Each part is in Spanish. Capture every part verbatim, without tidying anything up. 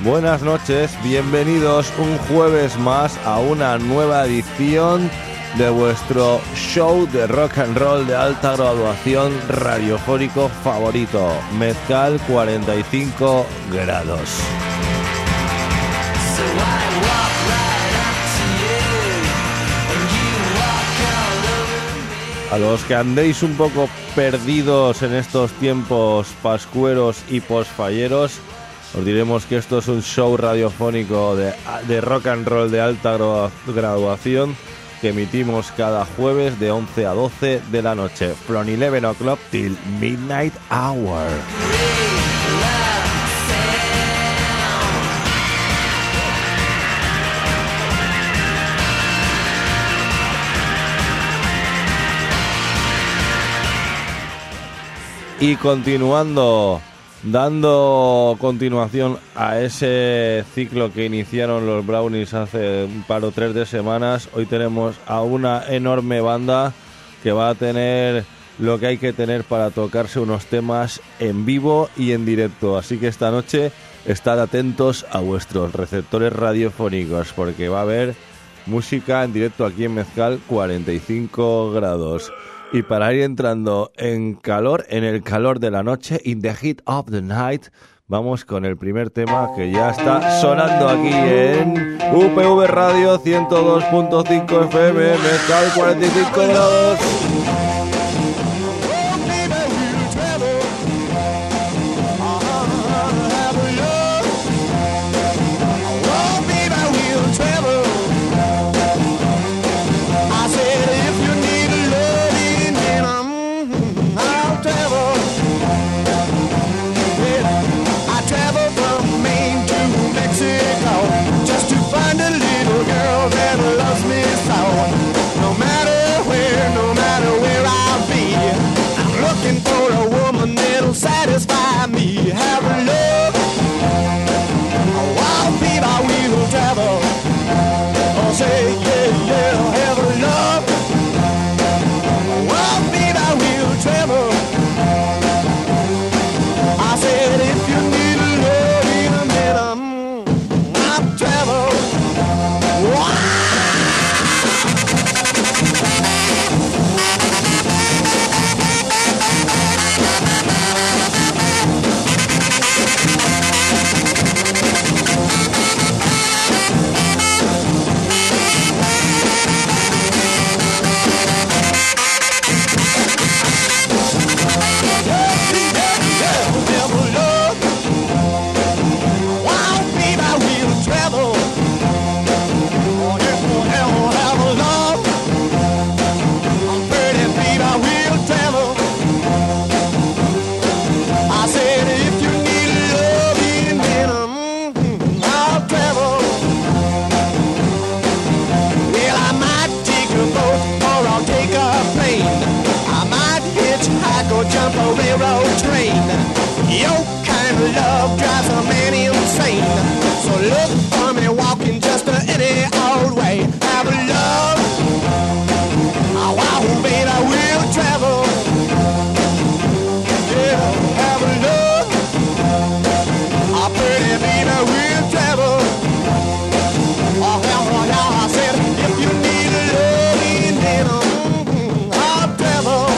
Buenas noches, bienvenidos un jueves más a una nueva edición de vuestro show de rock and roll de alta graduación radiofónico favorito, Mezcal cuarenta y cinco grados. A los que andéis un poco perdidos en estos tiempos pascueros y posfalleros, os diremos que esto es un show radiofónico de, de rock and roll de alta graduación que emitimos cada jueves de once a doce de la noche, from eleven o'clock till midnight hour. Y continuando, dando continuación a ese ciclo que iniciaron los Brownies hace un par o tres de semanas, hoy tenemos a una enorme banda que va a tener lo que hay que tener para tocarse unos temas en vivo y en directo. Así que esta noche estad atentos a vuestros receptores radiofónicos porque va a haber música en directo aquí en Mezcal cuarenta y cinco grados. Y para ir entrando en calor, en el calor de la noche, in the heat of the night, vamos con el primer tema que ya está sonando aquí en U P V Radio ciento dos punto cinco F M, Mezcal cuarenta y cinco grados. Satisfy me, have a love. Oh, wow, baby, we will travel. Oh, say yeah, yeah, have a love. Oh, wow, baby, we will travel. I said if you need a love in a minute, mm, I'll travel. Wow. Jump a railroad train. Your kind of love drives a man insane. So look for me walking just any old way. Have a love. Oh, wow, baby, we'll travel. Yeah, have a love. Oh, pretty baby, we'll travel. Oh, hell, oh, yeah, I said, if you need a love in dinner, I'll travel.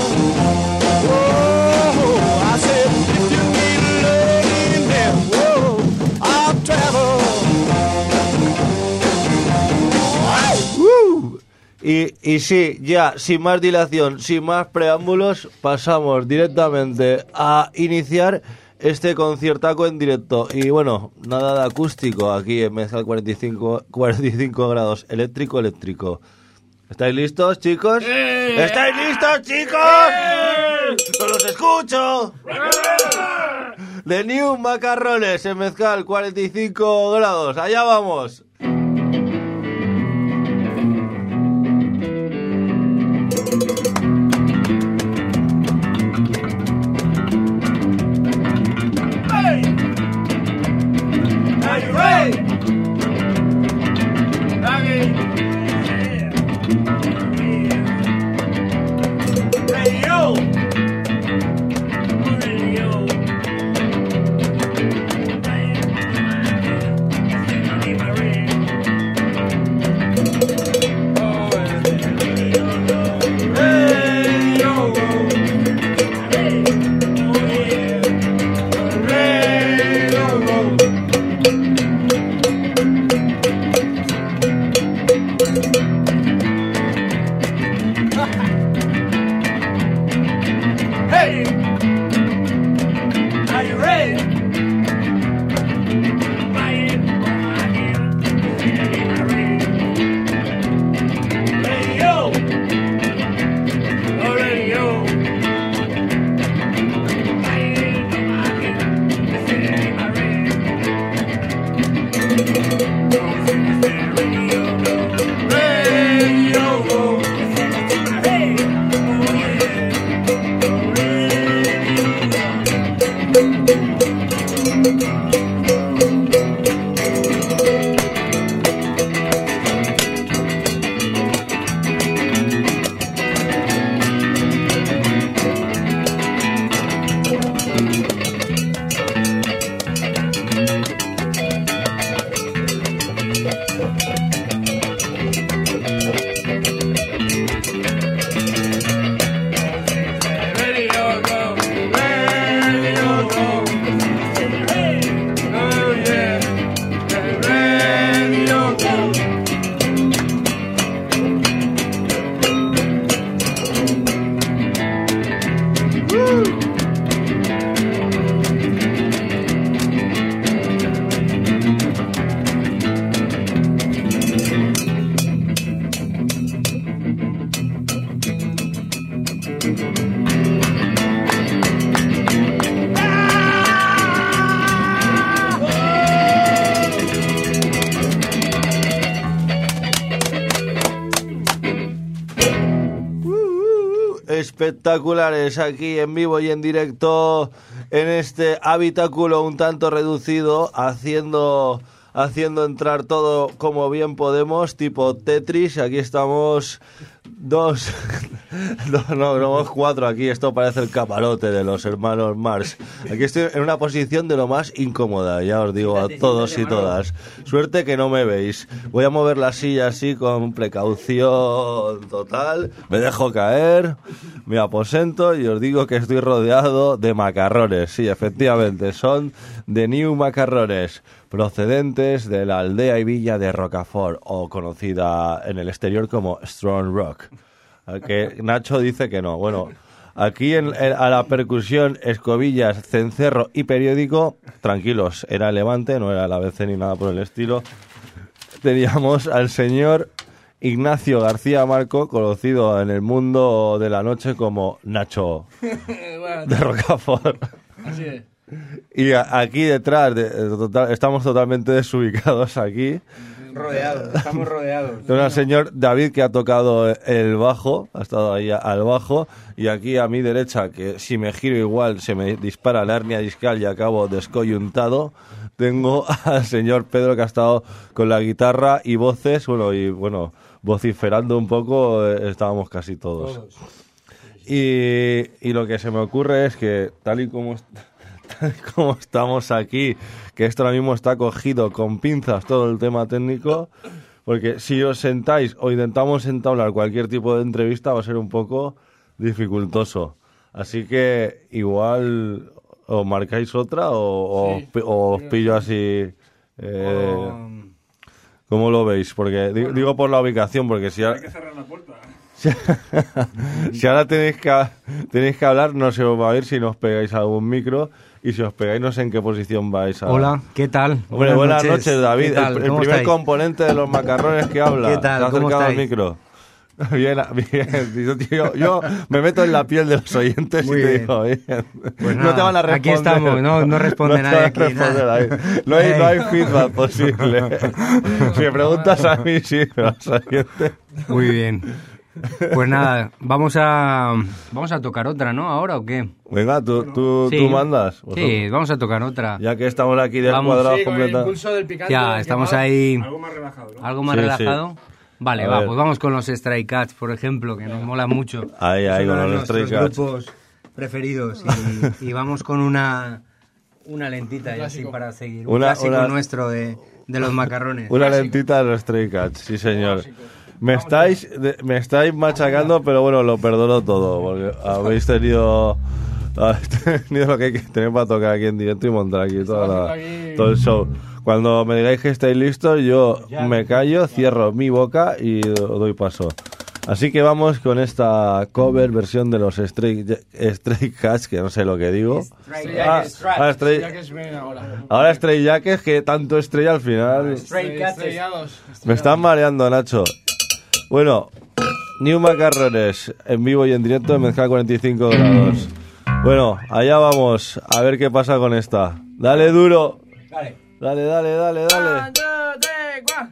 Y, y sí, ya, sin más dilación, sin más preámbulos, pasamos directamente a iniciar este conciertaco en directo. Y bueno, nada de acústico aquí en Mezcal cuarenta y cinco, cuarenta y cinco grados, eléctrico, eléctrico. ¿Estáis listos, chicos? ¡Eh! ¿Estáis listos, chicos? ¡Eh! ¡No los escucho! ¡Eh! The New Macarrones en Mezcal cuarenta y cinco grados, allá vamos. Are you ready? Ready? Radio. Radio. espectaculares aquí en vivo y en directo en este habitáculo un tanto reducido, haciendo haciendo entrar todo como bien podemos, tipo Tetris. Aquí estamos dos, no, no, somos cuatro aquí, esto parece el camarote de los hermanos Marx. Aquí estoy en una posición de lo más incómoda, ya os digo a todos y todas. Suerte que no me veis. Voy a mover la silla así con precaución total, me dejo caer, me aposento y os digo que estoy rodeado de macarrones. Sí, efectivamente, son de New Macarrones, procedentes de la aldea y villa de Rocafort, o conocida en el exterior como Strong Rock. Que Nacho dice que no. Bueno, aquí en, en, a la percusión, escobillas, cencerro y periódico, tranquilos, era Levante, no era la B C ni nada por el estilo. Teníamos al señor Ignacio García Marco, conocido en el mundo de la noche como Nacho de Rocafort. Así es. Y a, aquí detrás, de, de total, estamos totalmente desubicados aquí. Rodeados, estamos rodeados. De un señor David que ha tocado el bajo, ha estado ahí al bajo, y aquí a mi derecha, que si me giro igual se me dispara la hernia discal y acabo descoyuntado, tengo al señor Pedro que ha estado con la guitarra y voces, bueno, y bueno, vociferando un poco, eh, estábamos casi todos. todos. Y, y lo que se me ocurre es que tal y como... como estamos aquí, que esto ahora mismo está cogido con pinzas todo el tema técnico, porque si os sentáis o intentamos entablar cualquier tipo de entrevista va a ser un poco dificultoso. Así que igual o marcáis otra o, sí, o, o os pillo así. Eh, um, ¿Cómo lo veis? Porque bueno, digo por la ubicación, porque si ahora... Hay que cerrar la puerta. Si, si ahora tenéis que, tenéis que hablar, no se os va a ir si nos pegáis algún micro. Y si os pegáis, no sé en qué posición vais a... Hola, ¿qué tal? Hombre, buenas, buenas noches, noches David. El, el primer estáis? componente de los macarrones que habla. ¿Qué tal? ¿Te has acercado al micro? Bien, bien. Yo, yo me meto en la piel de los oyentes Muy y te bien. digo, bien. Pues no nada, te van a responder. Aquí estamos, no, no responde no nadie aquí. Nada. Ahí. No, hay, no hay feedback posible. Si me preguntas a mí, sí, pero a los oyentes... Muy bien. Pues nada, vamos a vamos a tocar otra, ¿no? ¿Ahora o qué? Venga, tú, tú, sí. tú mandas. ¿Vosotros? Sí, vamos a tocar otra. Ya que estamos aquí del vamos, cuadrado sí, completo. Impulso del picante, ya, estamos ahí. Algo más relajado, ¿no? Algo más sí, relajado. Sí. Vale, a va, ver. pues vamos con los Stray Cats, por ejemplo, que nos mola mucho. Ahí, ahí, Son con los Stray Cats. grupos preferidos. Y, y vamos con una una lentita y así para seguir. Un una, clásico una... nuestro de, de los macarrones. Una clásico. lentita de los Stray Cats, sí señor. Me estáis, de, me estáis machacando, pero bueno, lo perdono todo, porque habéis tenido, habéis tenido lo que hay que tener para tocar aquí en directo y montar aquí, toda la, aquí... todo el show. Cuando me digáis que estáis listos, yo me callo, cierro mi boca y doy paso. Así que vamos con esta cover versión de los Stray, Stray Cats, que no sé lo que digo. Stray ah, Jackets, ah, Stray, ahora. ahora Stray Jackets, que tanto estrella al final. Stray Cats. Me están mareando, Nacho. Bueno, New Macarrones, en vivo y en directo, en Mezcal cuarenta y cinco grados. Bueno, allá vamos, a ver qué pasa con esta. Dale duro. Dale. Dale, dale, dale, dale. One, two, three, one.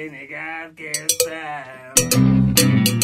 Senegal que está.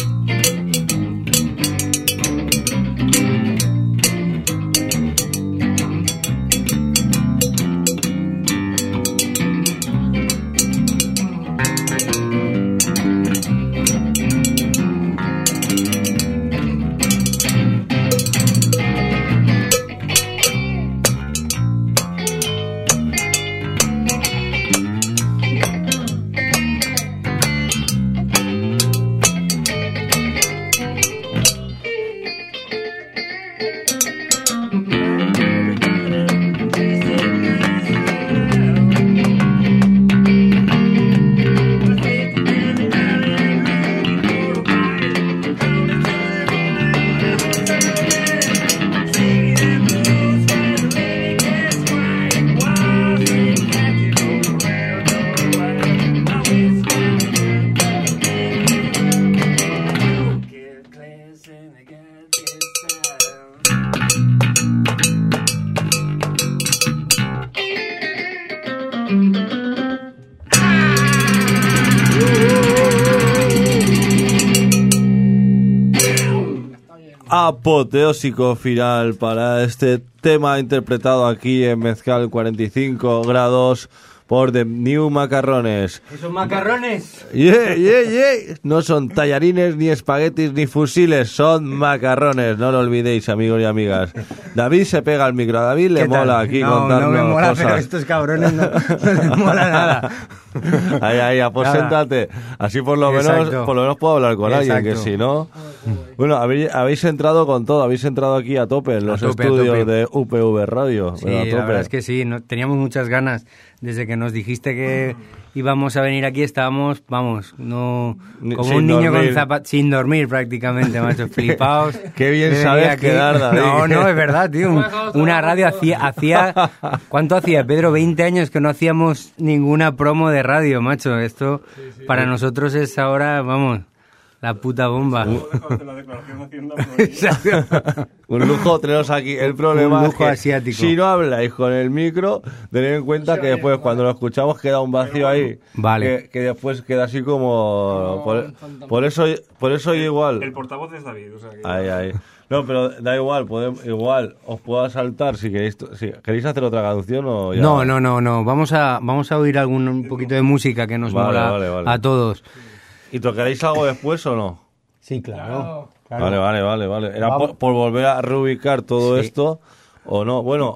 Apoteósico final para este tema interpretado aquí en Mezcal cuarenta y cinco grados por The New Macarrones. ¿Esos macarrones? Yeah, yeah, yeah. No son tallarines, ni espaguetis, ni fusiles, son macarrones. No lo olvidéis, amigos y amigas. David se pega al micro. A David le ¿Qué tal? mola aquí no, contarnos no me mola, cosas. pero estos cabrones no, no les mola nada. Ahí, ahí, aposéntate. Así por lo menos, Exacto. por lo menos puedo hablar con alguien, que Exacto. si no... Bueno, habéis, habéis entrado con todo, habéis entrado aquí a tope en los A tope, a estudios tope. de U P V Radio. Sí, pero a la tope. verdad es que sí, no, teníamos muchas ganas. Desde que nos dijiste que íbamos a venir aquí, estábamos, vamos, no Ni- como sin un niño dormir. con zapatos, sin dormir prácticamente, macho, flipaos. Qué bien de venir sabes aquí. quedar, David. No, no, es verdad, tío. un- Una radio hacía, hacía, ¿cuánto hacía, Pedro? veinte años que no hacíamos ninguna promo de radio, macho. Esto para nosotros es ahora, vamos, la puta bomba. la declaración de Hacienda, pero- Exacto. Un lujo teneros aquí. El problema Un es lujo que asiático. si no habláis con el micro, tened en cuenta que después cuando lo escuchamos queda un vacío ahí. Vale. Que, que después queda así como... Por, por eso por eso igual... El portavoz es David, o sea que... Ahí, ahí. No, pero da igual, podemos, igual os puedo saltar si queréis, si queréis hacer otra canción o ya. No, no, no, no. Vamos a, vamos a oír algún un poquito de música que nos Vale, mola vale, vale. a todos. ¿Y tocaréis algo después o no? Sí, claro. Vale, vale, vale, vale. Era Vamos. por, por volver a reubicar todo Sí. esto o no. Bueno,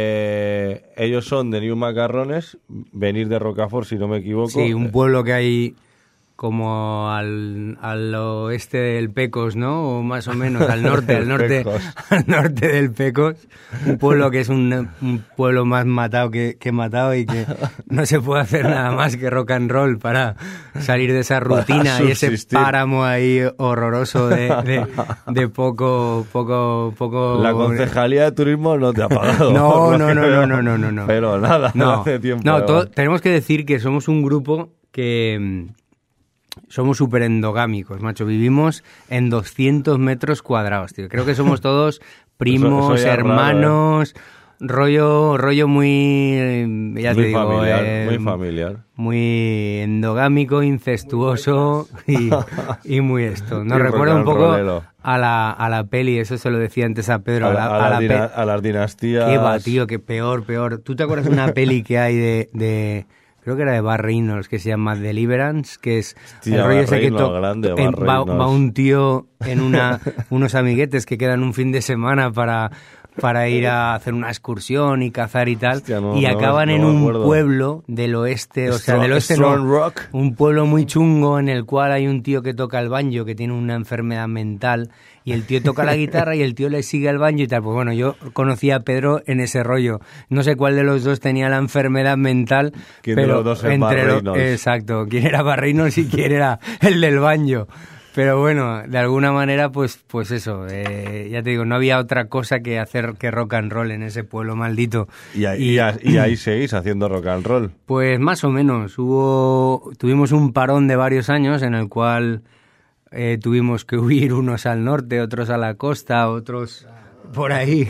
eh, ellos son de New Macarrones, venir de Rocafort si no me equivoco. Sí, un pueblo que hay como al, al oeste del Pecos, ¿no? O más o menos, al norte, al norte, Pecos. al norte del Pecos. Un pueblo que es un, un pueblo más matado que, que matado y que no se puede hacer nada más que rock and roll para salir de esa rutina y ese subsistir. páramo ahí horroroso de, de, de poco, poco, poco... La concejalía de turismo no te ha pagado. No, por lo no, que no, veo. no, no, no, no. Pero nada, No, hace tiempo. no, to- además. tenemos que decir que somos un grupo que mm, somos súper endogámicos, macho. Vivimos en doscientos metros cuadrados, tío. Creo que somos todos primos, Eso- eso ya es raro, hermanos, rollo, rollo muy, eh, ya te Muy digo, familiar, eh, muy familiar. muy endogámico, incestuoso y, y muy esto. Nos Y recuerda un rock and poco rollero. a la, a la peli, eso se lo decía antes a Pedro, A, a la, a a las la dina- pe- a las dinastías. Qué va, tío, que peor, peor. ¿Tú te acuerdas de una peli que hay de, de creo que era de Bar Reynolds, que se llama Deliverance, que es Hostia, el rollo Bar ese que Reynolds, to- grande, en- Bar va, Reynolds. va un tío en una unos amiguetes que quedan un fin de semana para para ir a hacer una excursión y cazar y tal, Hostia, no, y no, acaban no en me un acuerdo. pueblo del oeste, o sea, Strong- del oeste Strong no, Rock. un pueblo muy chungo en el cual hay un tío que toca el banjo, que tiene una enfermedad mental, y el tío toca la guitarra y el tío le sigue al banjo y tal. Pues bueno, yo conocí a Pedro en ese rollo. No sé cuál de los dos tenía la enfermedad mental, ¿Quién de pero los dos es entre Bar lo- Reynolds? exacto, quién era Bar Reynolds y quién era el del banjo. Pero bueno, de alguna manera, pues, pues eso, eh, ya te digo, no había otra cosa que hacer que rock and roll en ese pueblo maldito. Y ahí, y ahí- y ahí seguís haciendo rock and roll. Pues más o menos, hubo, tuvimos un parón de varios años en el cual eh, tuvimos que huir unos al norte, otros a la costa, otros por ahí.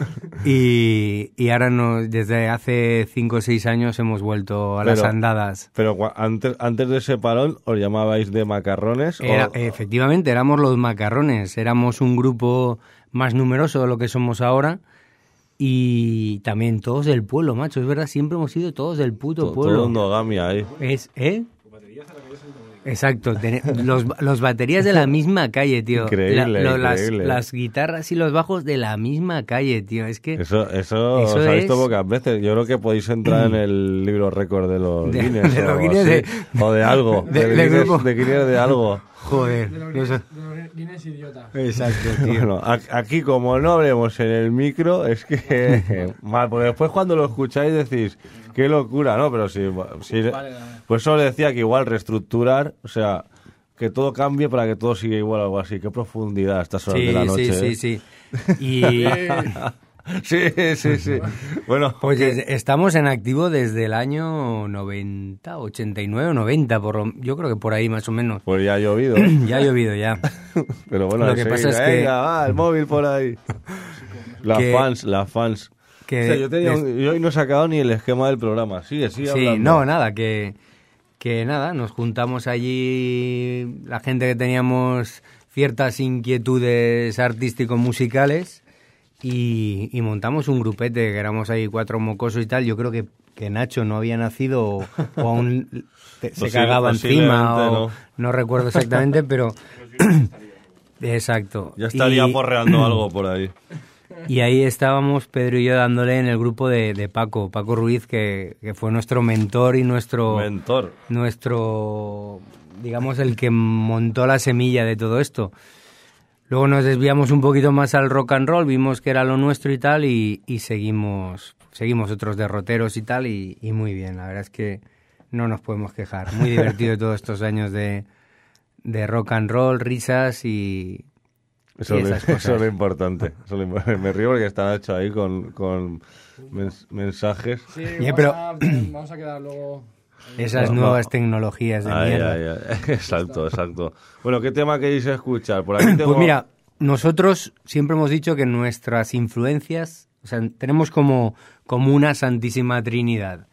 Y, y ahora nos, desde hace cinco o seis años hemos vuelto a Pero- las andadas. Pero cua- antes, antes de ese parón, ¿os llamabais de macarrones? o- Era- efectivamente, éramos los macarrones. Éramos un grupo más numeroso de lo que somos ahora. Y también todos del pueblo, macho. Es verdad, siempre hemos sido todos del puto to- pueblo. Todo endogamia ahí. Es, ¿eh? Exacto, ten- los, los baterías de la misma calle, tío. Increíble, lo- las, increíble. las guitarras y los bajos de la misma calle, tío. Es que Eso, eso, Eso os ha visto es- pocas veces. Yo creo que podéis entrar en el libro récord de los De- Guinness. de o los algo Guinness así. de- o de algo. de- de, de Guinness, grupo. de Guinness de algo. joder. De los, eso- de los Guinness idiota. Exacto, tío. Bueno, a- aquí como no hablemos en el micro, es que mal, porque después cuando lo escucháis decís, qué locura, ¿no? Pero si, si Vale, vale. pues eso decía que igual reestructurar, o sea, que todo cambie para que todo siga igual o algo así. Qué profundidad a estas horas Sí, de la noche. sí, ¿eh? sí, sí. Y sí, sí, sí. Bueno, pues es- estamos en activo desde el año noventa, ochenta y nueve o noventa, por lo- yo creo que por ahí más o menos. pues ya ha llovido. Ya ha llovido ya. Pero bueno, Lo que pasa enseguida, es que- venga, va, el móvil por ahí. Las Que- fans, las fans. Que O sea, yo, tenía des- un- yo hoy no he sacado ni el esquema del programa. Sigue, sigue Sí, hablando. no, nada, que, que nada, nos juntamos allí la gente que teníamos ciertas inquietudes artístico-musicales y, y montamos un grupete, que éramos ahí cuatro mocosos y tal. Yo creo que, que Nacho no había nacido o, o aún te- se Posi- cagaba encima o posiblemente no. no. recuerdo exactamente, pero... Exacto. Ya estaría Y- porreando algo por ahí. Y ahí estábamos Pedro y yo dándole en el grupo de, de Paco, Paco Ruiz, que, que fue nuestro mentor y nuestro, Mentor. nuestro, digamos, el que montó la semilla de todo esto. Luego nos desviamos un poquito más al rock and roll, vimos que era lo nuestro y tal, y, y seguimos, seguimos otros derroteros y tal, y, y muy bien, la verdad es que no nos podemos quejar. Muy divertido todos estos años de, de rock and roll, risas y... Eso, y es- esas eso cosas. es lo importante. Eso es lo imp- me río porque está Nacho ahí con, con mens- mensajes. Sí, Ya, pero- WhatsApp, vamos a quedar luego. Esas No, no. nuevas tecnologías de Ay, mierda. ay, ay. Exacto, exacto. Bueno, ¿qué tema queréis escuchar? Por aquí tengo... Pues mira, nosotros siempre hemos dicho que nuestras influencias, o sea, tenemos como, como una santísima trinidad.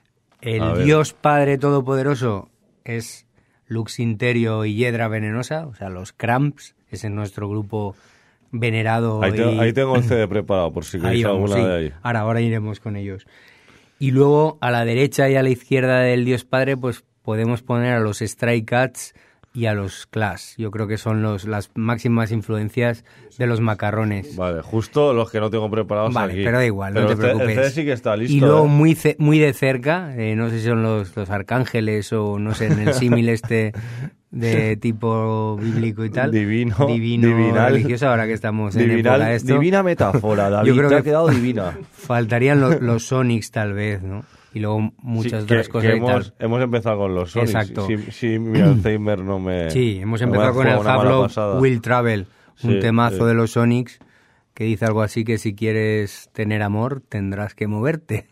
A El ver. Dios Padre Todopoderoso es Lux Interio y Hiedra Venenosa, o sea, los Cramps, ese es nuestro grupo venerado. Ahí, te- y- ahí tengo el C D preparado por si Ahí queréis vamos, alguna sí. de ahí. Ahora, ahora iremos con ellos. Y luego a la derecha y a la izquierda del Dios Padre, pues podemos poner a los Stray Cats y a los Clash. Yo creo que son los, las máximas influencias de los macarrones. Vale, justo los que no tengo preparados Vale, aquí. pero da igual, no Pero te el C- El preocupes. C D sí que está listo. Y luego ¿eh? muy ce- muy de cerca, eh, no sé si son los, los arcángeles o no sé, en el símil este de tipo bíblico y tal. Divino, Divino, divinal. religioso, ahora que estamos en Divinal- época de esto. divina metáfora, David, Yo creo te ha que- quedado divina. Faltarían lo- los Sonics tal vez, ¿no? Y luego muchas Sí, otras que- cosas que y tal. hemos, hemos empezado con los Sonics. Exacto. Si, si mi Alzheimer no me... Sí, hemos no me empezado con el juega una mala Have pasada. Will Travel, un Sí, temazo sí. de los Sonics que dice algo así que si quieres tener amor tendrás que moverte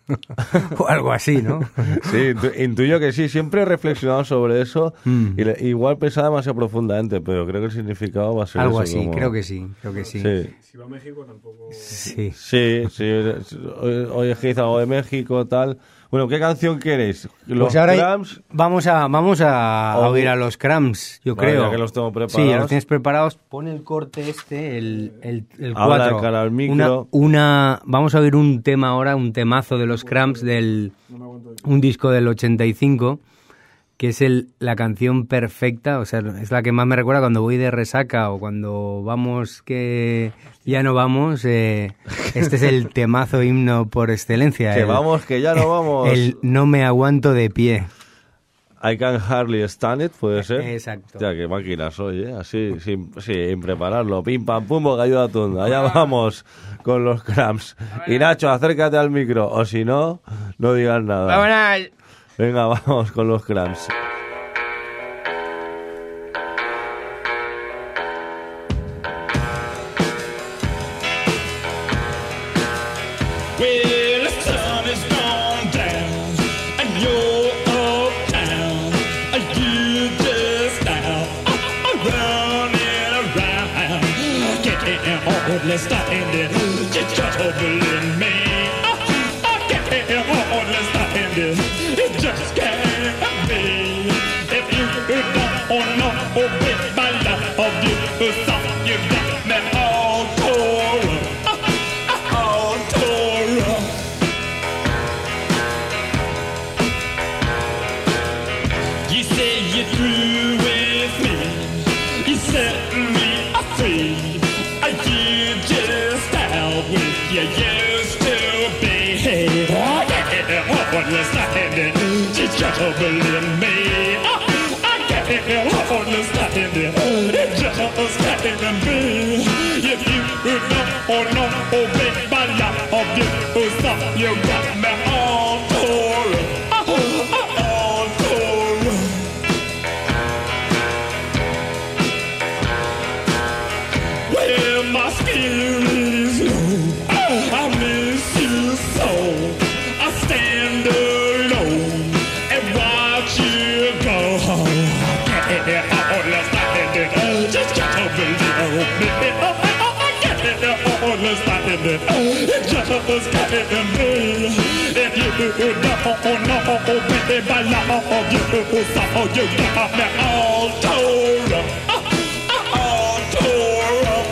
o algo así, ¿no? Sí, intu- intuyo que sí. Siempre he reflexionado sobre eso Mm. y le- igual pensaba demasiado profundamente, pero creo que el significado va a ser Algo eso, así, como- creo que sí, creo que sí. Sí, Si va a México tampoco... Sí. sí, sí. Hoy, hoy es que dice algo de México, tal. Bueno, ¿qué canción queréis? Los Pues ahora Cramps. vamos a vamos a, a O- oír a los Cramps, yo Vale, creo. ya que los tengo Sí, preparados. los tienes preparados. Pon el corte este, el el, el Habla cuatro. de cara al micro. Una, una vamos a oír un tema ahora, un temazo de los Cramps del un disco del ochenta y cinco, que es el, la canción perfecta, o sea, es la que más me recuerda cuando voy de resaca o cuando vamos que ya no vamos. Eh, este es el temazo himno por excelencia. Que el- vamos, que ya no vamos. El no me aguanto de pie. I can hardly stand it, puede ser. Exacto. Ya, qué máquina soy, ¿eh? Así, sin, sin prepararlo. Pim, pam, pum, boca ayuda tunda. Allá vamos con los Cramps. Y Nacho, acércate al micro. O si no, no digas nada. ¡Vámonos! Venga, vamos con los Cramps. Well, the sun has gone down and you're uptown. You just now running around, getting on hardly stand it. It's trouble in me. I can't hardly stand it. It just can't be. If you don't know, obey my love, you stop, you got me all tore up, all tore up. You say you're through with me. You set me free. You just out with you used to be. I can't understand it. She's trouble in me. I can't understand it. It just can't be. If you don't know, obey my love, you stop, you got me all tore up, all tore up. Well, my spirit is low. I miss you so. I stand alone and watch you go. I can't understand it. Just can't believe me. I can't understand it. It just can't be. If you don't know, baby, my love, you so you got me all tore up, all tore up.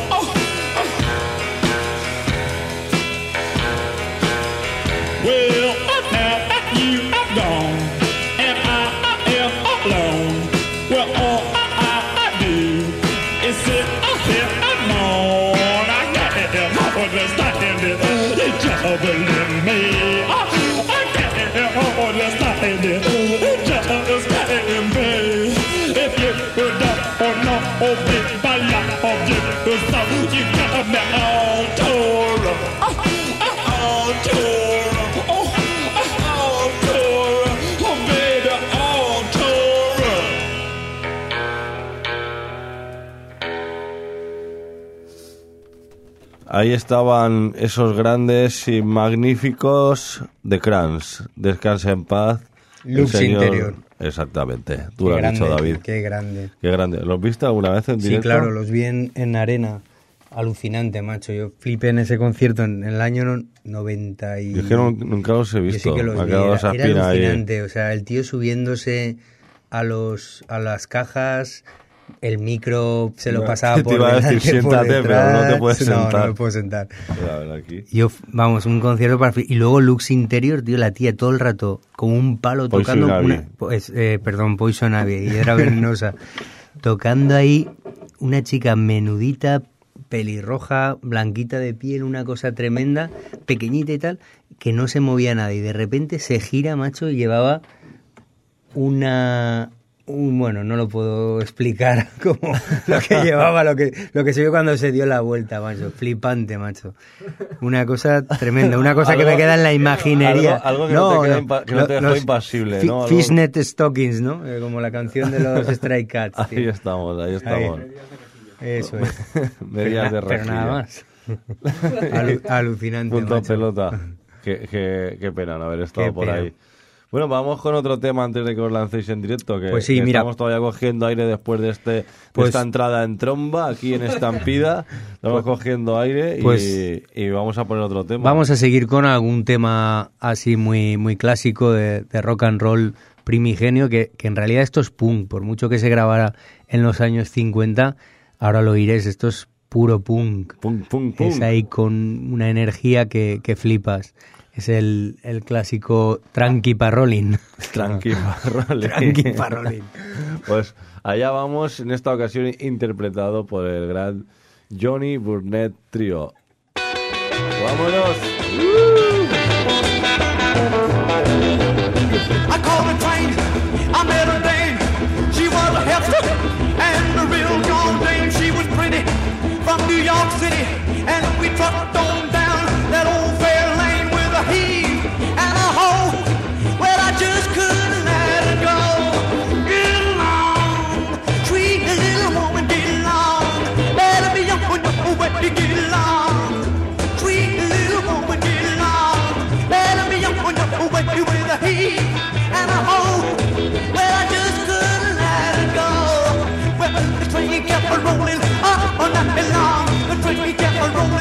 Well, now that you are gone and I am alone, well, all I, I do is sit here and moan. I can't understand it. It's trouble in me. I can't understand it. It just can't be. If you don't know, obey my love, you so you got me all tore up, all tore up. Ahí estaban esos grandes y magníficos The Crans. Descansa en paz. Lux señor... Interior. Exactamente. Tú Qué lo has grande, dicho, David. Qué grande. Qué grande. ¿Los viste alguna vez en directo? Sí, claro, los vi en, en Arena. Alucinante, macho. Yo flipé en ese concierto en, en el año no, noventa y... Yo es que no, nunca los he visto. Yo sí que los Me ha vi. quedado Era, esa era espina alucinante. ahí. O sea, el tío subiéndose a los a las cajas... El micro se lo No, pasaba te por iba a decir, delante, por siéntate, pero detrás. no te puedes No, sentar. no me puedo sentar. Voy a ver aquí. Yo, vamos, un concierto para... Y luego Lux Interior, tío, la tía todo el rato con un palo Poison tocando... Ivy. Una, pues, eh, perdón, Poison Ivy, y era venenosa. Tocando ahí una chica menudita, pelirroja, blanquita de piel, una cosa tremenda, pequeñita y tal, que no se movía nada. Y de repente se gira, macho, y llevaba una... Un, bueno, no lo puedo explicar como lo que llevaba, lo que lo que se vio cuando se dio la vuelta, macho. Flipante, macho. Una cosa tremenda, una cosa que me queda en la imaginería. Algo, algo que no, no te, queda impa- que no te dejó los impasible, fi- ¿no? Algo... Fishnet Stockings, ¿no? Eh, como la canción de los Stray Cats. Ahí tío. estamos, ahí estamos. Ahí. Eso es. Medias de Pero rejilla. nada más. Alu- alucinante, Punto macho. pelota. Qué, qué, qué pena no haber estado Qué por pena. ahí. Bueno, vamos con otro tema antes de que os lancéis en directo, que, Pues sí, que mira. estamos todavía cogiendo aire después de, este, de Pues- esta entrada en tromba aquí en Estampida. Estamos cogiendo aire y, Pues- y vamos a poner otro tema. Vamos a seguir con algún tema así muy, muy clásico de, de rock and roll primigenio, que, que en realidad esto es punk, por mucho que se grabara en los años cincuenta, ahora lo oiréis, esto es puro punk. Pum, pum, pum. Es ahí con una energía que, que flipas. Es el, el clásico Tranqui Parolin. Tranqui Parroli. Tranqui Parolin. Pues allá vamos, en esta ocasión interpretado por el gran Johnny Burnett Trio. ¡Vámonos! I called a train, I met a dame. She was a hefty and a real gone dame. She was pretty from New York City, and we trucked on down that old fair lane with a heave and a hoe. Well, I just couldn't let her go. Get along, sweet little woman, get along. Better be young when you're wet, get along. Sweet little woman, get along. Better be young when you're wet, with a heave and a hoe. Well, I just couldn't let it go. Well, the train kept a rolling, uh, all night long. The train kept a rolling.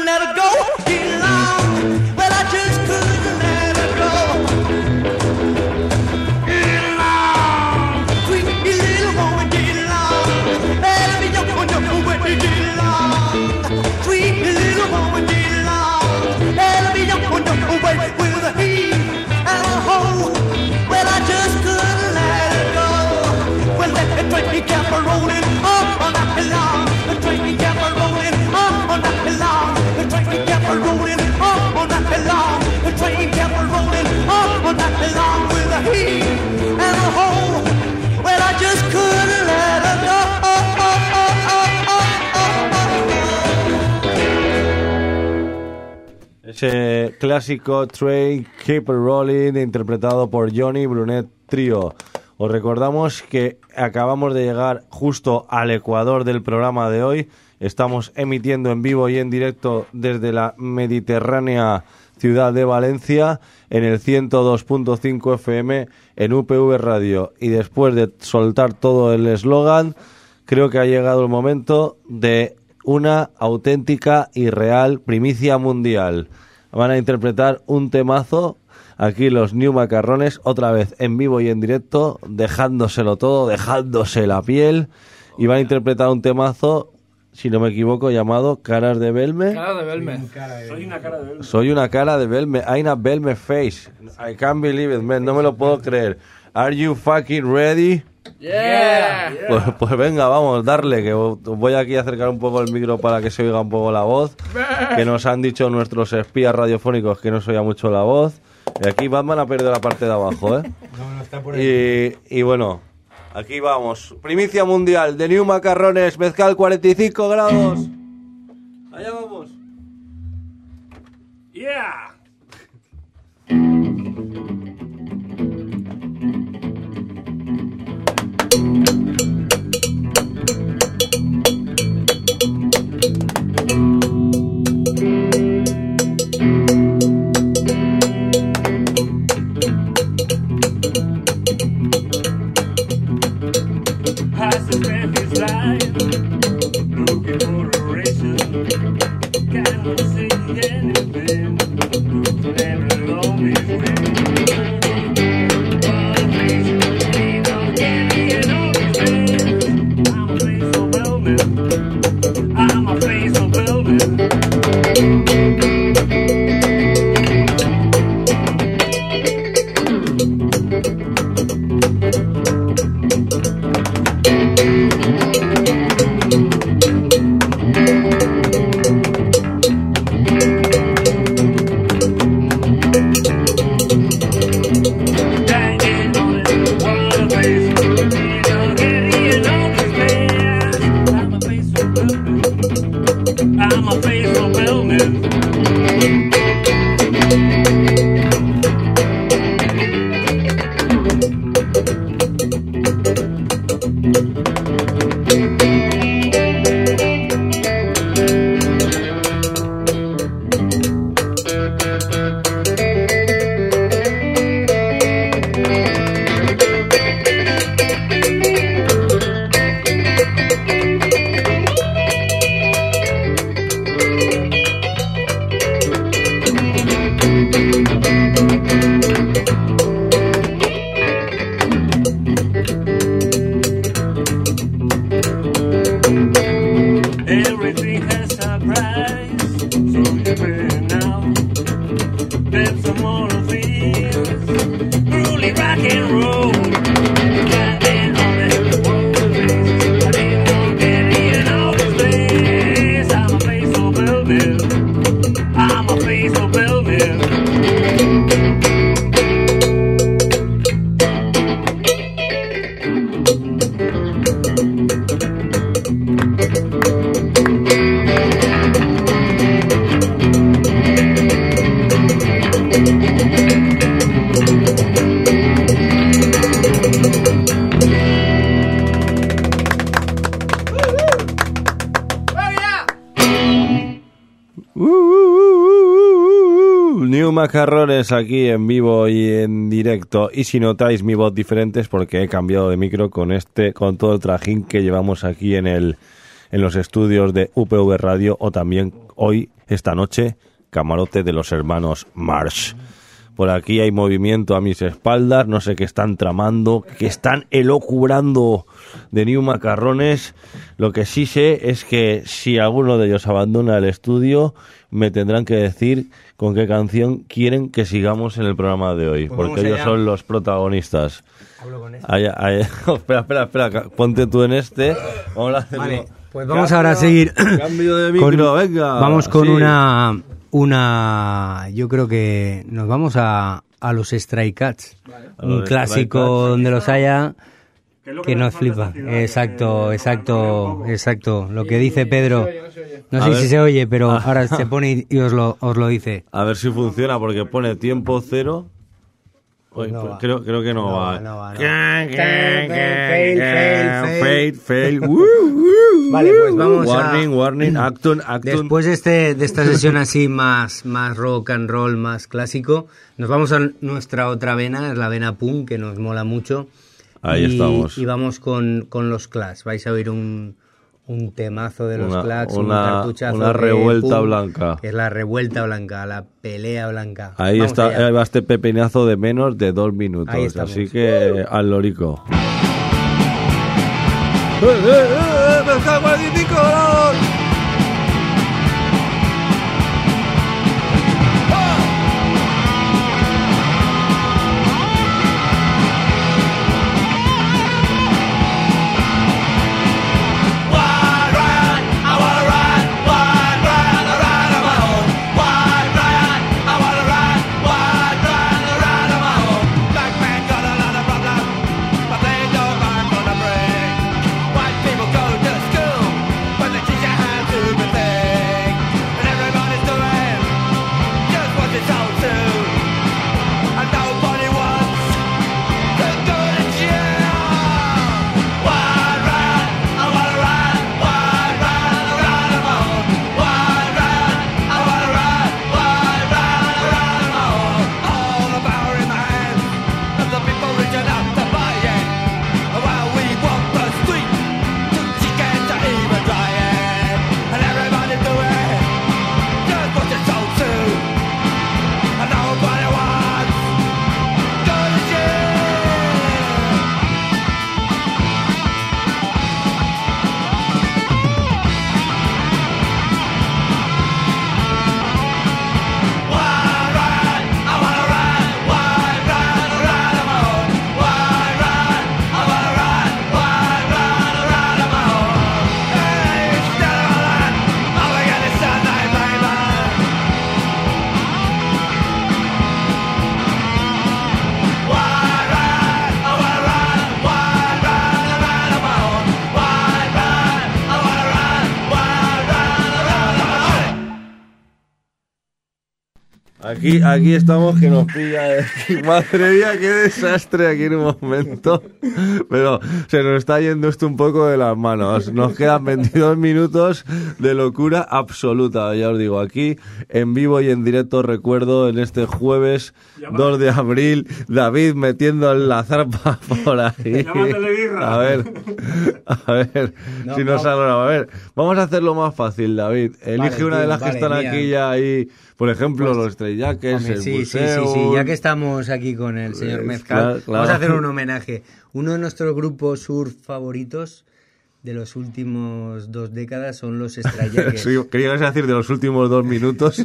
let her go. Get along. Well, I just couldn't let her go. Get along. Sweet little woman, get along. Let me yo yo yo when you get along. Sweet little woman, get along. Let me yo yo yo when with a he and a ho. Well, I just couldn't let her go. Well, let the train kept a rolling on all night long. The train kept a rolling on all night long. The train kept a rolling on all night long. The train kept a rolling on all night long with a he and a ho. Well, I just couldn't let her go. Oh, oh, oh, oh, oh, oh, oh. Ese clásico Train Keep Rolling interpretado por Johnny Brunet Trio. Os recordamos que acabamos de llegar justo al ecuador del programa de hoy. Estamos emitiendo en vivo y en directo desde la mediterránea ciudad de Valencia en el ciento dos punto cinco F M en U P V Radio. Y después de soltar todo el eslogan, creo que ha llegado el momento de una auténtica y real primicia mundial. Van a interpretar un temazo. Aquí los New Macarrones, otra vez en vivo y en directo, dejándoselo todo, dejándose la piel, y van a interpretar un temazo, si no me equivoco, llamado Caras de Belme. Cara de Belme. Soy una cara de él. Soy una cara de Belme, I'm a Belme face. I can't believe it, man, no me lo puedo creer. Are you fucking ready? Yeah. Pues, pues venga, vamos, darle, que voy aquí a acercar un poco el micro para que se oiga un poco la voz, que nos han dicho nuestros espías radiofónicos que no se oía mucho la voz. Y aquí Batman ha perdido la parte de abajo, ¿eh? No, no está por ahí. Y, y bueno, aquí vamos. Primicia mundial de New Macarrones, mezcal cuarenta y cinco grados. Allá vamos. Yeah. Has spent his life looking for a reason. Cannot see anything. Never along his way. What a place he don't get it on his face. I'm a face of velvet. I'm a face of velvet. I'm a face of velvet. Everything has a price, so you pay now. There's some more things, truly rock and roll. Standing on the wall, I didn't know that in all these days. I'm a face of velvet. I'm a face of velvet. Uh, uh, uh, uh, uh. New Macarrones aquí en vivo y en directo. Y si notáis mi voz diferente es porque he cambiado de micro con este, con todo el trajín que llevamos aquí en el en los estudios de U P V Radio, o también hoy, esta noche, camarote de los hermanos Marsh. Por aquí hay movimiento a mis espaldas, no sé qué están tramando, qué están elocubrando de New Macarrones. Lo que sí sé es que si alguno de ellos abandona el estudio, me tendrán que decir con qué canción quieren que sigamos en el programa de hoy, Pues porque vamos ellos allá. son los protagonistas. Hablo con este. Allá, allá. espera, espera, espera, ponte tú en este. Vamos a hacerlo. Vale, pues vamos ahora a seguir. Cambio de con- micro, venga. Vamos con Sí. una, una, yo creo que nos vamos a, a los Stray Cats, A un los clásico Stray Cats. donde los haya Que es lo que nos nos falta flipa. esta ciudad, Exacto, que exacto, nos falta un exacto. Lo que Y- dice y Pedro. No se oye, no se oye. No A sé ver. si se oye, pero ahora se pone y- y os lo, os lo dice. A ver si funciona, porque pone tiempo cero. Uy, No pues va. creo, creo que no, No va. va, no va, no. Fail, Fail, fail, fail, fail. Woo, woo, Vale, pues woo. vamos a- warning, warning, acton, acton. Después de, este, de esta sesión así más, más rock and roll, más clásico, nos vamos a nuestra otra vena, es la vena punk, que nos mola mucho. Ahí y, estamos. Y vamos con, con los Clash. Vais a oír un, un temazo de los Una- Clash, un una- cartuchazo una de revuelta punk, blanca. que es la revuelta blanca, la pelea blanca. Ahí Vamos está, allá. ahí va este pepinazo de menos de dos minutos. Ahí estamos. Así que al lorico. ¡Eh, eh, eh! ¡Me está a cuarenta y cinco grados! Aquí, aquí estamos que nos pilla. de- Madre mía, qué desastre aquí en un momento. Pero se nos está yendo esto un poco de las manos. Nos quedan veintidós minutos de locura absoluta. Ya os digo, aquí en vivo y en directo recuerdo en este jueves dos de abril, David metiendo la zarpa por ahí. Llámatele birra. A ver, a ver si nos sale. A ver, vamos a hacerlo más fácil, David. Elige Vale, una de tío, las que vale, están mira. aquí ya ahí. Por ejemplo, los Stray Jackets, Hombre, el sí, sí, sí, Buseum. sí, ya que estamos aquí con el señor Eh, Mezcal, claro, claro. vamos a hacer un homenaje. Uno de nuestros grupos surf favoritos de los últimos dos décadas son los Stray Jackets. Sí, quería decir de los últimos dos minutos.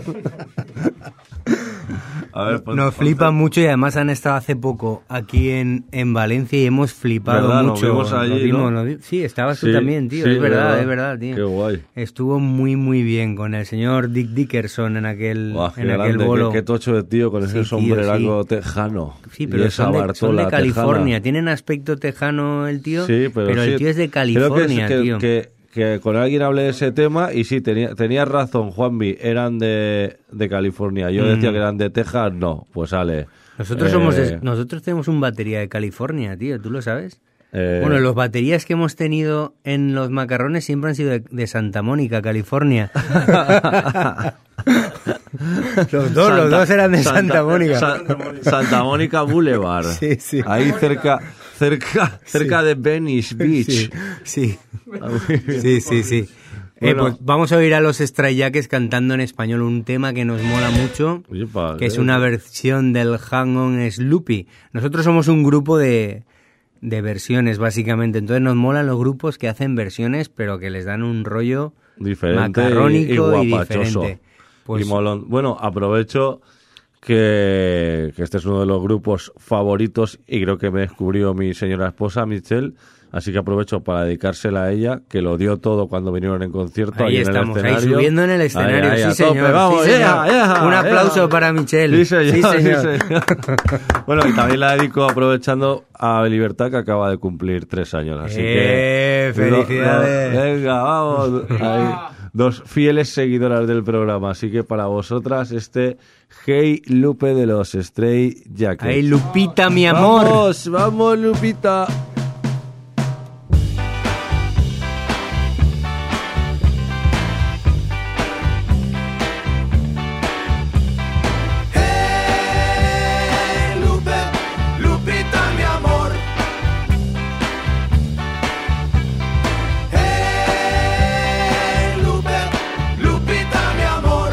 A ver, pon- Nos pon- flipan mucho y además han estado hace poco aquí en, en Valencia y hemos flipado ¿Verdad? Nos mucho. vimos allí, Nos vimos, ¿no? nos vi- Sí, estabas tú Sí, también, tío. sí, es verdad, verdad. es verdad, tío. Qué guay. Estuvo muy, muy bien con el señor Dick Dickerson en aquel, Buah, qué en aquel grande, bolo. qué, qué tocho de tío con ese Sí, tío, sombreraco tejano. Sí, Y pero esa son de, son Bartola de California. tejana. Tienen aspecto tejano el tío, Sí, pero, el sí. tío es de Creo que es California, que, tío. Que, que con alguien hablé de ese tema y sí, tenía, tenías razón, Juanvi, eran de, de California. Yo decía Mm. que eran de Texas, no, pues sale. Nosotros Eh, somos de- nosotros tenemos un batería de California, tío, ¿tú lo sabes? eh, Bueno, los baterías que hemos tenido en los macarrones siempre han sido de, de Santa Mónica, California. Los dos, los dos eran de Santa Mónica. Sa- Santa Mónica Boulevard. Sí, sí. Ahí cerca, cerca, cerca de Venice Beach. Sí, sí, sí, sí, sí. Eh, Bueno. pues vamos a oír a los Stray Jackets cantando en español un tema que nos mola mucho, Oye, pa, que es eh, una versión del Hang On Sloopy. Nosotros somos un grupo de, de versiones, básicamente. Entonces nos molan los grupos que hacen versiones, pero que les dan un rollo diferente macarrónico y, y, y guapachoso. diferente. Pues, y molón. Bueno, aprovecho que, que este es uno de los grupos favoritos y creo que me descubrió mi señora esposa, Michelle. Así que aprovecho para dedicársela a ella, que lo dio todo cuando vinieron en concierto. ahí ahí estamos, en el ahí escenario. subiendo en el escenario. Ahí, ahí, sí, a tope, señor, vamos, sí, señor. yeah, yeah, Un aplauso yeah. para Michelle. Sí, señor. Sí, señor. sí, señor. Bueno, y también la dedico aprovechando a Libertad, que acaba de cumplir tres años. Así Eh, que. felicidades. Lo- lo- venga, vamos. Ahí, dos fieles seguidoras del programa. Así que para vosotras, este Hey Lupe de los Stray Jackets. Ahí, Lupita, mi amor. Vamos, vamos, Lupita. Hey, Lupe, Lupita, mi amor. Hey, Lupe, Lupita, mi amor.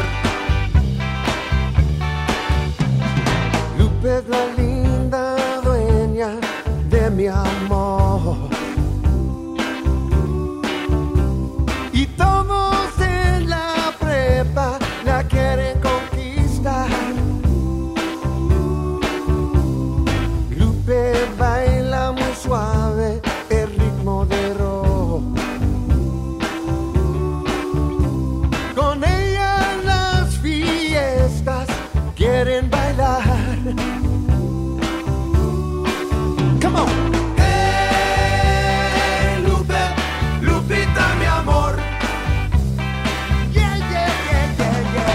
Lupe es la linda dueña de mi amor. Y todos en la prepa la quieren conquistar. Lupe baila muy suave el ritmo de rock. Con ella en las fiestas quieren bailar. Come on. Hey, Lupe, Lupita, mi amor. Yeah, yeah, yeah, yeah, yeah.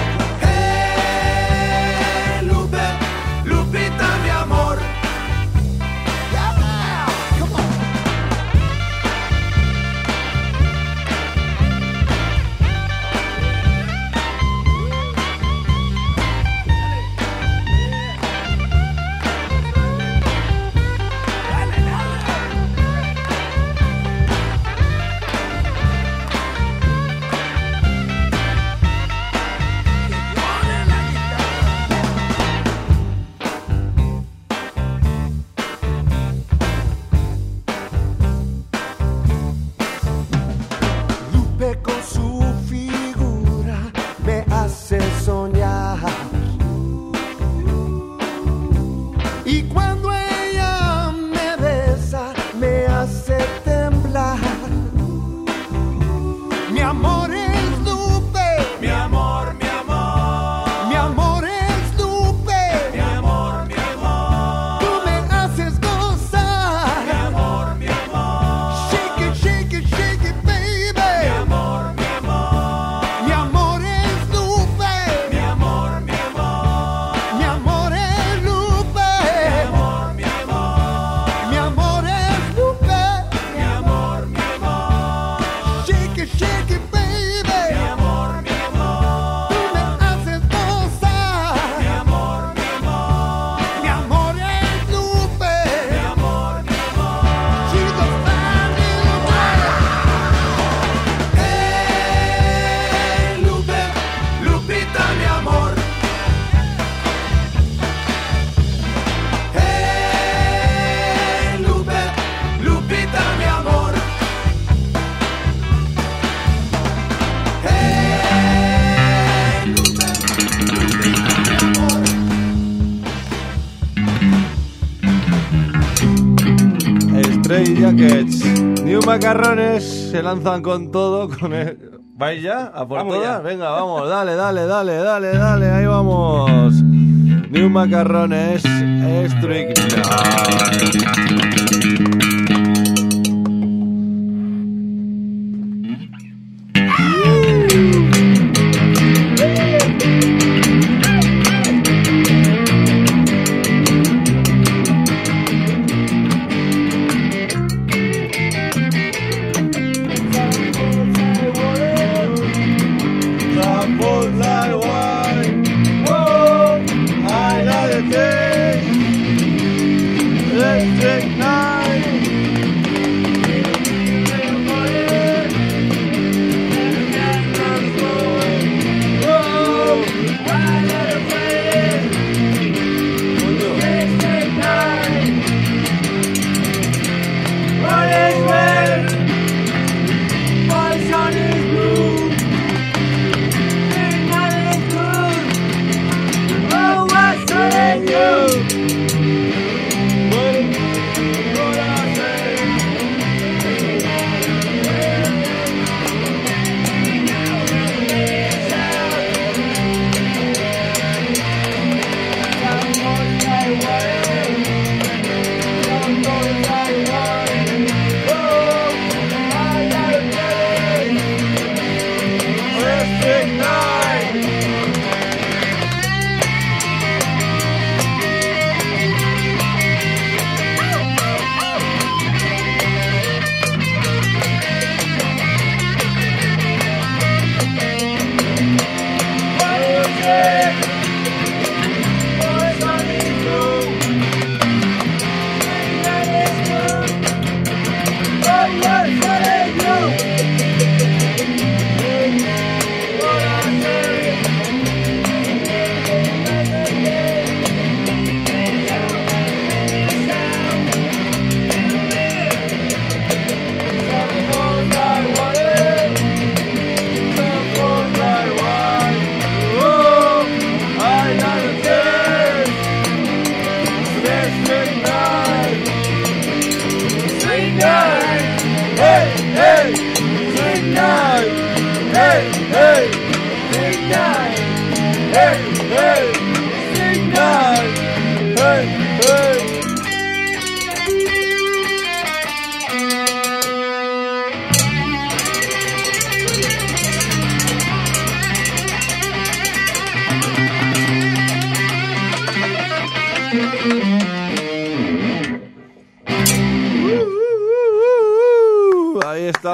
Hey, Lupe, Lupita, mi amor. Yeah, come on. Lupe con su figura me hace soñar. Y cuando ella me besa me hace temblar. Mi amor es Lupe, mi amor, mi amor. Mi amor es Lupe, mi amor, mi amor. Tú me haces gozar, mi amor, mi amor. Shake it, shake it, shake it, baby. Mi amor, mi amor. Mi amor es Lupe, mi amor, mi amor. Mi amor es Lupe, mi amor, mi amor. Mi amor es Lupe, mi amor, mi amor. Shake it, shake it, baby. Mi amor, mi amor. Tú me haces gozar, mi amor, mi amor. Mi amor es Lupe, mi amor, mi amor. She's a fine little girl. Hey, Lupe, Lupita, mi amor. Hey, Lupe, Lupita, mi amor. Hey, Lupe, Lupita, mi amor. Stray Jackets. New Macarrones se lanzan con todo. Con el... ¿Vais ya? ¿A por Vamos todas? ya. Venga, vamos, dale, dale, dale, dale, dale, ahí vamos. New Macarrones, Stray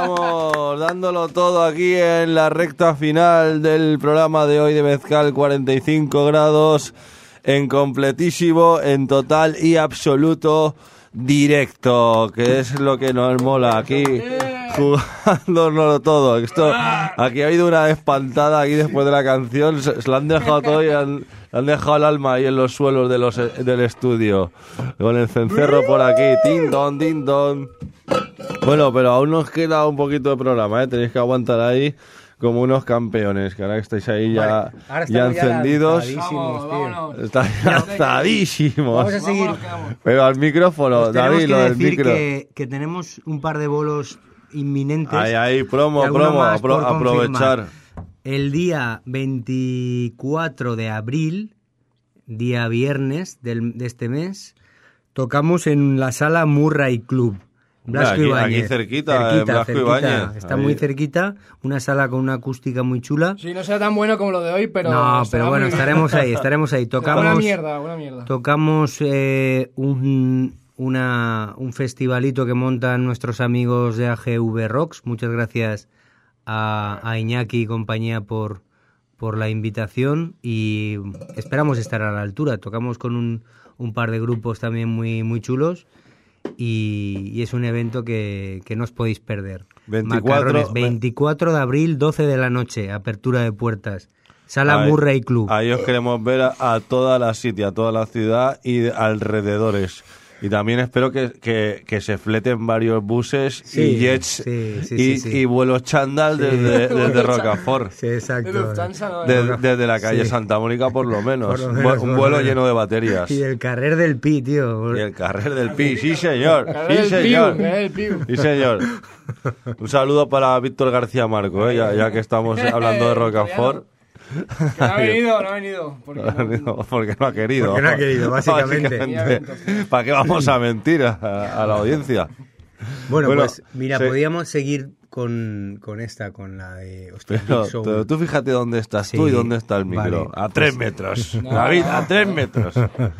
estamos dándolo todo aquí en la recta final del programa de hoy de Mezcal, cuarenta y cinco grados, en completísimo, en total y absoluto directo, que es lo que nos mola aquí, jugándonos todo. Esto, aquí ha habido una espantada aquí después de la canción, se, se la han dejado todo y han, le han dejado el alma ahí en los suelos de los, del estudio, con el cencerro por aquí, tin don, tin don. Bueno, pero aún nos queda un poquito de programa, ¿eh? Tenéis que aguantar ahí como unos campeones, que ahora que estáis ahí ya, Ahora ya estamos encendidos. lanzadísimos, tío. Vámonos. Estáis lanzadísimos. Vamos a seguir. Vámonos, quedamos. Pero al micrófono, Os tenemos David, que lo del decir micro. que, que tenemos un par de bolos inminentes. Ahí, ahí, promo, y alguno promo, más apro- por aprovechar. confirmar. El día veinticuatro de abril, día viernes del, de este mes, tocamos en la sala Murray Club. Blasco Aquí- Ibáñez. aquí cerquita, en Blasco Ibáñez. Está Ahí. muy cerquita, una sala con una acústica muy chula. Sí, no será tan bueno como lo de hoy, pero... no, estará pero bueno, muy bien. estaremos ahí, estaremos ahí. Será Tocamos, Buena mierda, buena mierda. tocamos eh, un, una, un festivalito que montan nuestros amigos de A G V Rocks. Muchas gracias a, a Iñaki y compañía por, por la invitación y esperamos estar a la altura. Tocamos con un, un par de grupos también muy, muy chulos. Y, y es un evento que, que no os podéis perder. veinticuatro Macarrones, veinticuatro de abril, doce de la noche, apertura de puertas. Sala Ahí- Murray Club. Ahí os queremos ver a, a toda la City, a toda la ciudad y de alrededores. Y también espero que, que, que se fleten varios buses Sí, y jets sí, sí, y, sí, sí. y vuelos chándal desde, desde Rocafort. Sí, exacto. De Lufthansa, ¿no? De- desde la calle Sí. Santa Mónica por lo menos. Por lo Un menos, vu- un por vuelo lo menos. lleno de baterías. Y el carrer del Pi, tío. Y el carrer del Pi, sí señor, Carrer sí del señor. Piu, carrer del Piu. Sí señor. Un saludo para Víctor García Marco, ¿eh? ya, ya que estamos hablando de Rocafort. Que no ha venido, no ha venido. Porque no- Porque no ha querido. Porque no ha querido, básicamente. ¿Para qué vamos a mentir a, a la audiencia? Bueno, Bueno, pues mira, sí. podríamos seguir con, con esta, con la de... Hostia, Pero, Big Soul. pero tú fíjate dónde estás Sí, tú y dónde está el micro. vale, a tres metros. David, a tres metros.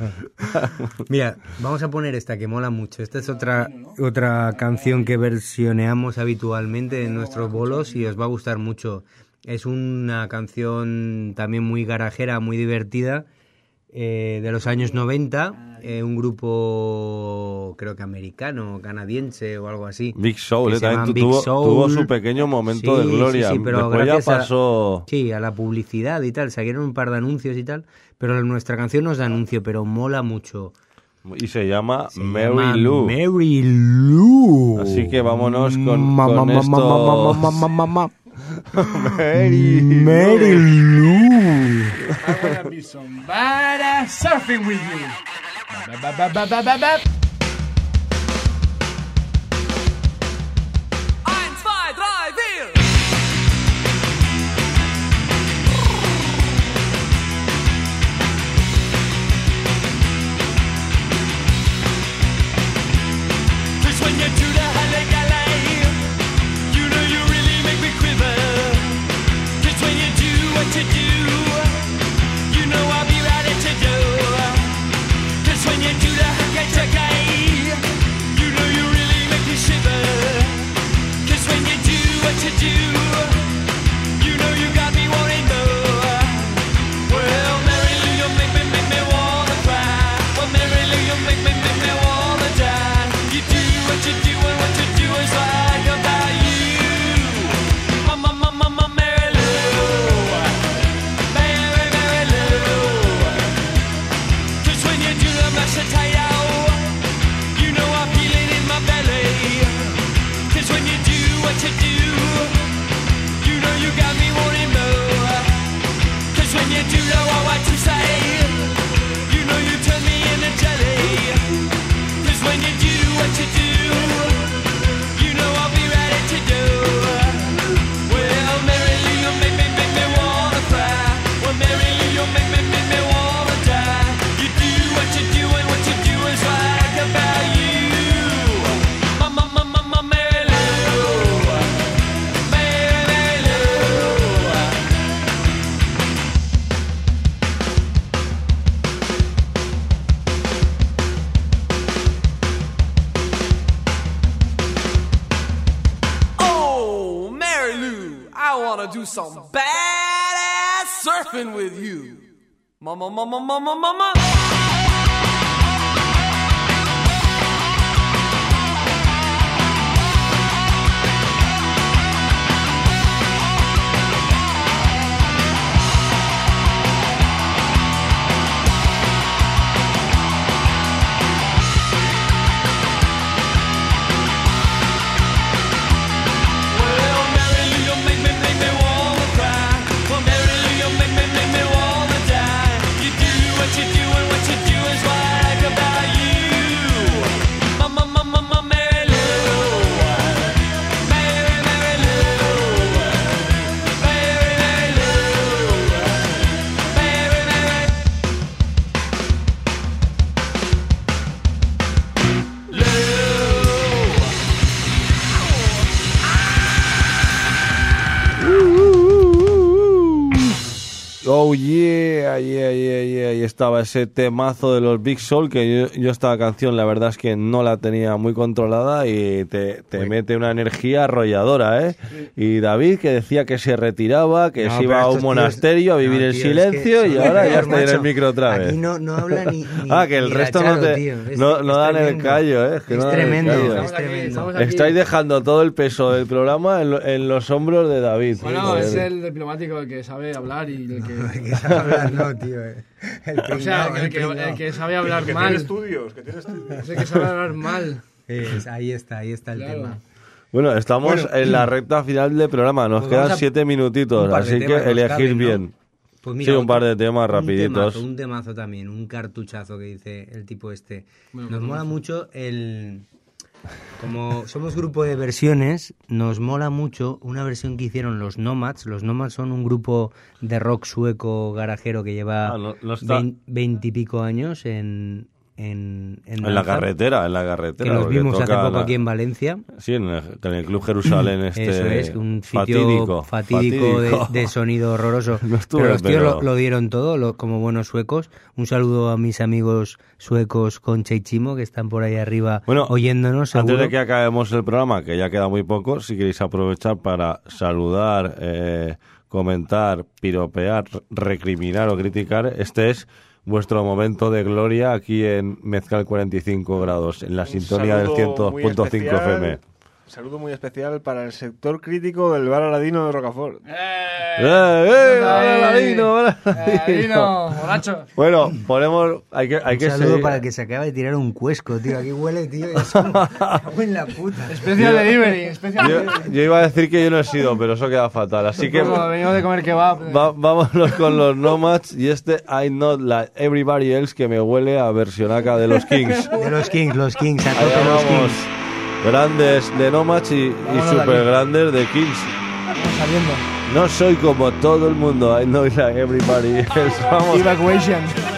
Mira, vamos a poner esta que mola mucho. Esta es otra, otra canción que versioneamos habitualmente en nuestros bolos y os va a gustar mucho. Es una canción también muy garajera, muy divertida, eh, de los años noventa, eh, un grupo creo que americano, canadiense o algo así. Big Soul, que eh, se también llaman tu- Big tuvo, Soul. tuvo su pequeño momento Sí, de gloria. sí, sí, pero Después ya gracias a- pasó... Sí, a la publicidad y tal, salieron un par de anuncios y tal, pero nuestra canción no es de anuncio, pero mola mucho. Y se llama Se Mary llama Lou. Mary Lou. Así que vámonos con, Ma, con ma, ma, estos... ma, ma, ma, ma, ma. Mary Mary Lou. I wanna be somebody surfing with you. Ba, ba, ba, ba, ba, ba, ba. Cause when you do the halle galley, you know you really make me quiver. Cause when you do what you do, you know I'll be ready to do. Cause when you do the hacky do some badass surfing with you. Mama, mama, mama, mama. Oh yeah, yeah, yeah, yeah. Y estaba ese temazo de los Big Soul, que yo, yo esta canción la verdad es que no la tenía muy controlada y te, te mete una energía arrolladora, ¿eh? Y David, que decía que se retiraba, que No, se iba pero a un estos monasterio tíos- a vivir no, en tío, es silencio que y son ahora lo ya peor, está en el macho. micro otra vez. Aquí no, no habla ni, ni Ah, que el ni resto Gacharo, no te tío. Es- no, no es dan el tremendo. callo, ¿eh? Que Es no dan el tremendo, callo. es Estamos aquí, tremendo. estamos aquí. Estáis dejando todo el peso del programa en, lo- en los hombros de David. Bueno, Joder. es el diplomático el que sabe hablar y el que... Que sabe hablar, no, tío. eh. El O sea, pringao, el que, pringao. el que sabe hablar Que mal. tiene estudios, que tiene estudios. Es el que sabe hablar mal. Es- ahí está, ahí está el Claro. tema. Bueno, estamos Bueno. en la recta final del programa. Nos Pues quedan vamos a- siete minutitos, un par de así que temas nos elegir caben, ¿no? bien. Pues Sí, un par de otro- temas un rapiditos. Temazo, un temazo también, un cartuchazo que dice el tipo este. Bueno, Nos pues mola temazo. mucho el... Como somos grupo de versiones, nos mola mucho una versión que hicieron los Nomads. Los Nomads son un grupo de rock sueco garajero que lleva Ah, no- no está- veintipico años en, en, En la danza, carretera, en la carretera. Que los porque vimos hace toca poco la- aquí en Valencia. Sí, en el, en el Club Jerusalén este Eso es, un sitio fatídico. fatídico, fatídico. De, de sonido horroroso. No estuve, pero los tíos pero- lo, lo dieron todo, lo- como buenos suecos. Un saludo a mis amigos suecos Concha y Chimo, que están por ahí arriba Bueno, oyéndonos, antes seguro. de que acabemos el programa, que ya queda muy poco, si queréis aprovechar para saludar, eh, comentar, piropear, recriminar o criticar, este es vuestro momento de gloria aquí en Mezcal cuarenta y cinco grados, en la Un sintonía del saludo cien punto cinco muy F M. especial, Saludo muy especial para el sector crítico del bar Aladino de Rocafort. ¡Eh! ¡Eh, eh! ¡Ahora Aladino, ahora ¡Eh, Aladino! Aladino, borracho! Bueno, ponemos... Hay que, hay Un que saludo seguir- para el que se acaba de tirar un cuesco, tío. Aquí huele, tío. y Es como... cago en la puta. Especial delivery, especial Yo, delivery. yo iba a decir que yo no he sido, pero eso queda fatal. Así que Como venimos de comer kebab. va- vámonos con los Nomads y este I'm Not Like Everybody Else, que me huele a versionaca de los Kings. De los Kings, los Kings, a Allá tope los vamos. Kings. Grandes de Nomads y, y Vámonos de super aquí. grandes de Kings. Vamos saliendo. No soy como todo el mundo. I'm Not Like Everybody Else. Vamos. Evacuation.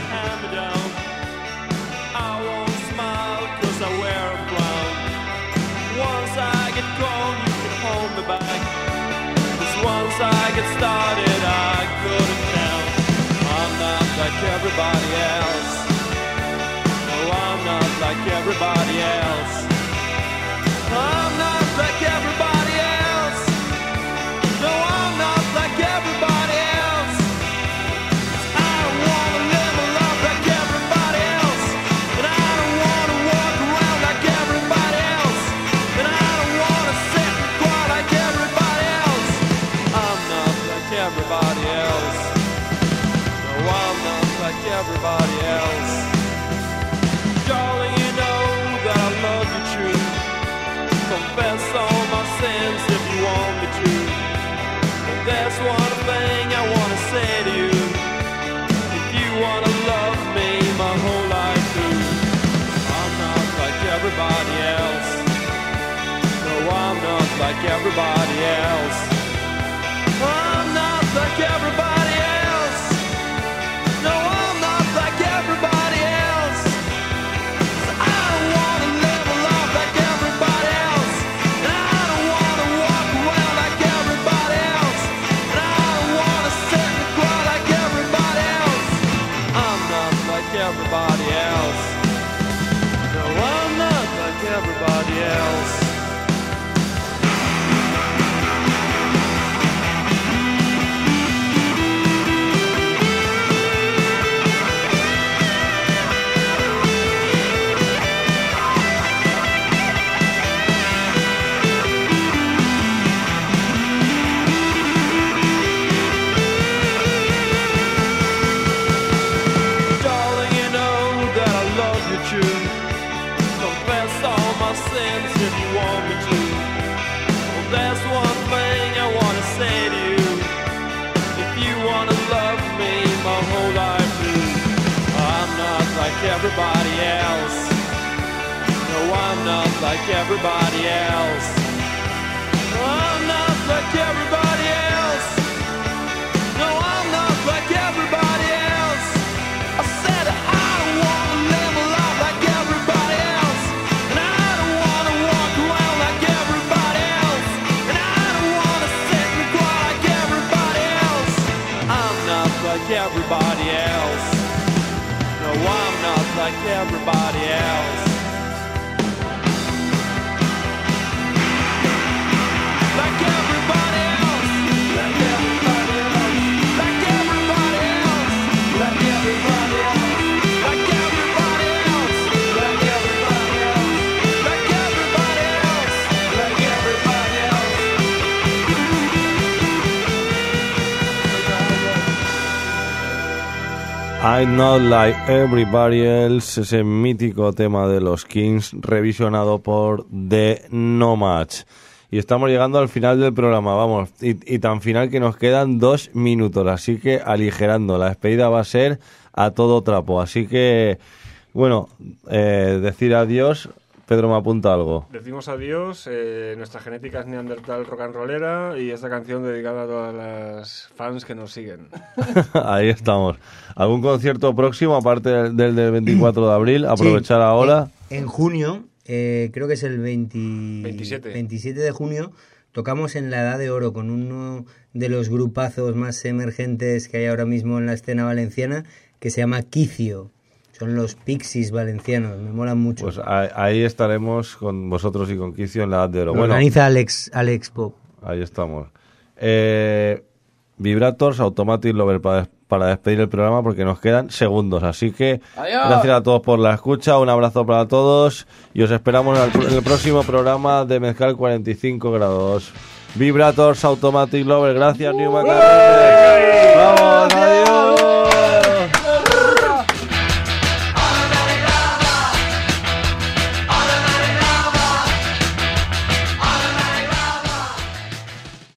I won't smile 'cause I wear a frown. Once I get gone, you can hold me back. 'Cause once I get started, I got it down. I'm not like everybody else. No, I'm not like everybody else. I'm not like everybody else. No, I'm not like everybody else. I don't wanna live a life like everybody else. And I don't wanna walk around like everybody else. And I don't wanna sit and cry like everybody else. I'm not like everybody else. No, I'm not like everybody else. Darling, you know that I love you true. Confess all my sins if you want me to. But there's one thing I wanna say to you. If you wanna love me my whole life through, I'm not like everybody else. No, I'm not like everybody else. I'm not like everybody else. No, I'm not like everybody else. I don't wanna live a life like everybody else. And I don't wanna walk around like everybody else. And I don't wanna sit and cry like everybody else. I'm not like everybody else. No, I'm not like everybody else. everybody else. No, I'm not like everybody else. No, I'm not like everybody else. No, I'm not like everybody else. I said I don't want to live a life like everybody else. And I don't want to walk around like everybody else. And I don't want to sit and cry like everybody else. I'm not like everybody else. No, I'm not like everybody else. Like everybody else. Like everybody else. Like everybody else. Like everybody else. Like everybody else. Like everybody else. Like everybody else. Like everybody else. I'm Not Like Everybody Else, ese mítico tema de los Kings revisionado por The Nomads. Y estamos llegando al final del programa, vamos, y, y tan final que nos quedan dos minutos, así que aligerando, la despedida va a ser a todo trapo, así que, bueno, eh, decir adiós. Pedro me apunta algo. Decimos adiós, eh, nuestra genética es neandertal rock and rollera y esta canción dedicada a todas las fans que nos siguen. Ahí estamos. ¿Algún concierto próximo, aparte del del, del veinticuatro de abril? Aprovechar Sí, ahora. En, en junio, eh, creo que es el veinte, veintisiete. veintisiete de junio, tocamos en la Edad de Oro con uno de los grupazos más emergentes que hay ahora mismo en la escena valenciana, que se llama Quicio. Son los Pixies valencianos, me molan mucho. Pues a- ahí estaremos con vosotros y con Quicio en la Edad de Oro. Lo Bueno, organiza Alex, Alex Pop. ahí estamos. Eh, Vibrators, Automatic Lover para, para despedir el programa porque nos quedan segundos. Así que Adiós. gracias a todos por la escucha, un abrazo para todos y os esperamos en el, en el próximo programa de Mezcal cuarenta y cinco grados. Vibrators, Automatic Lover, gracias New Macarena. Vamos, adiós.